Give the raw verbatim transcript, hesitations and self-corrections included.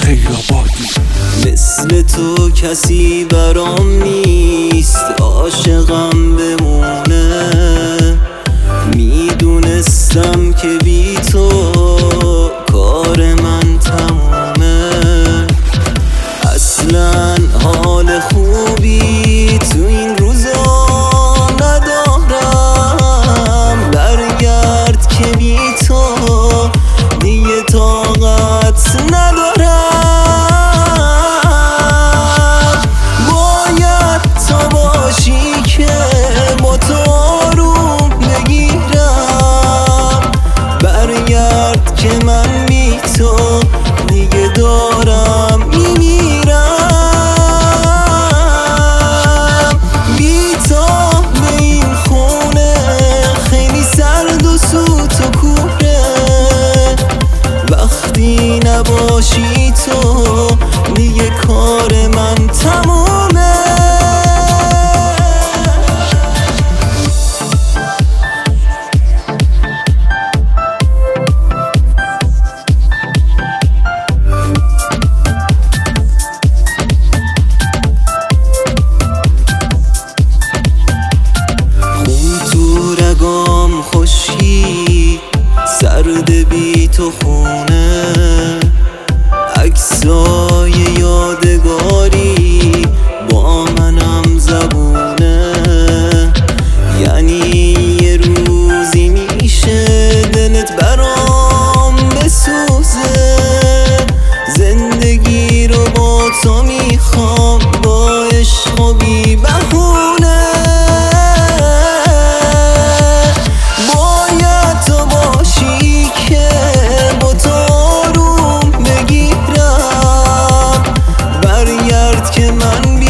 مثل تو کسی برام نیست، عاشقم بمونه. میدونستم که بی تو کار من تمومه. اصلا حال خوبی تو این روزا ندارم. برگرد که بی تو دیگه طاقت ندارم. باید تو باشی که با تو آروم بگیرم. برگرد که من بی تو دیگه دارم میمیرم. بی تو به این خونه خیلی سرد و سوت و کوره. وقتی نباشی تو دیگه کار من تمومه. رگام خوشی سرد بی تو خونه. عکسای یادگاری با منم زبونه. یعنی یه روزی میشه دلت برام بسوزه. زندگی رو با تو میخوام با عشق و بی بهونه. که من